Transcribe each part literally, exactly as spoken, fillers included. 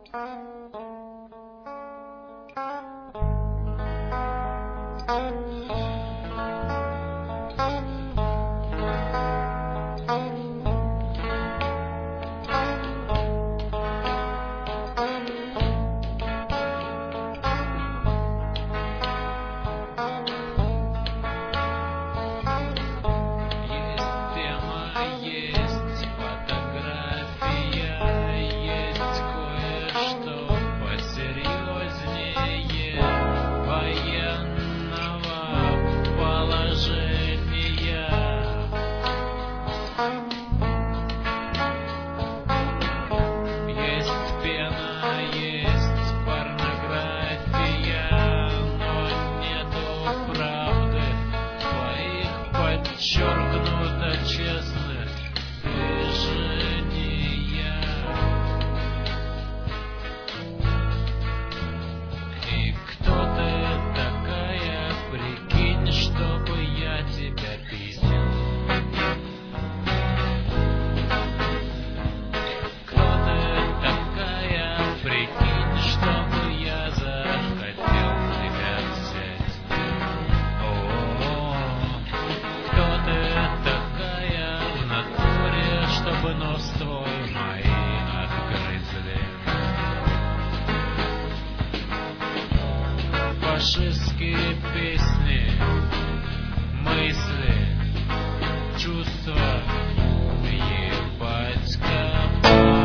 Фашистские песни, мысли, чувства, ебать копать.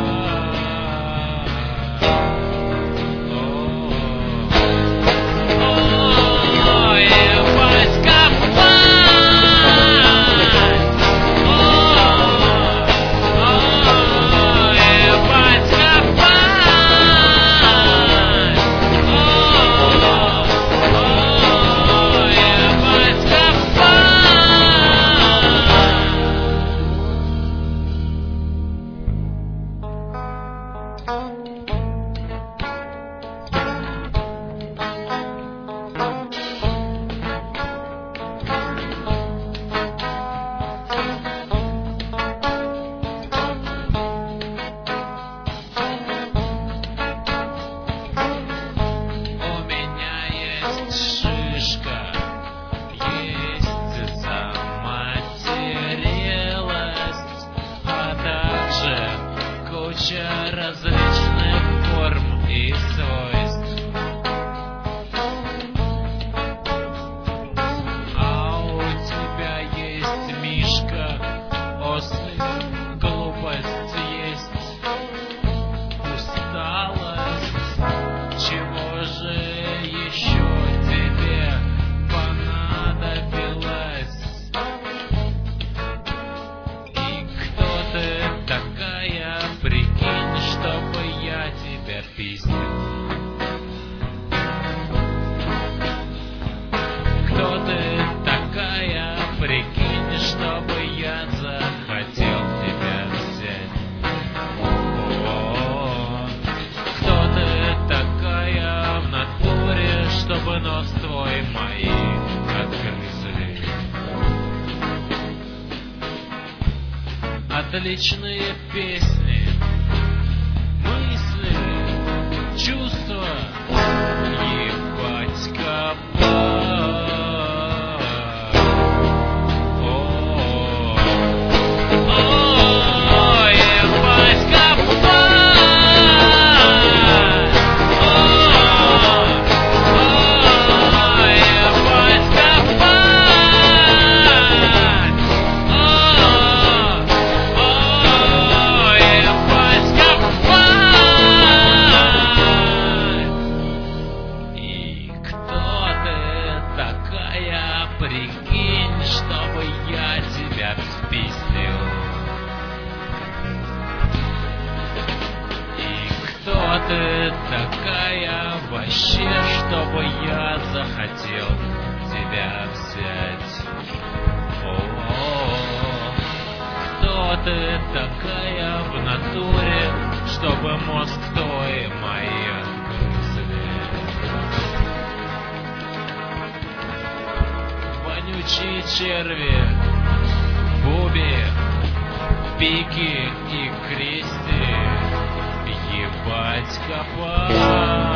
О, ебать копать. О, ебать копать. Куча различных форм и свойств. А у тебя есть мишка, ослик, глупость есть, усталость. Чего же еще тебе понадобилось? И кто ты такая? Прикинь, чтобы я тебя пиздил. Кто ты такая? Прикинь, чтобы я захотел тебя взять. О-о-о. Кто ты такая в натуре, чтобы нос твой мои отгрызли? Отличные песни, мысли, чувства, ебать копать. О, о, ебать копать. О, о, ебать копать. Прикинь, чтобы я тебя спиздил. И кто ты такая вообще, чтобы я захотел тебя взять? О-о-о. Кто ты такая в натуре, чтобы мозг твой мои отгрызли? Вонючие черви, буби, пики и крести, ебать раскопать.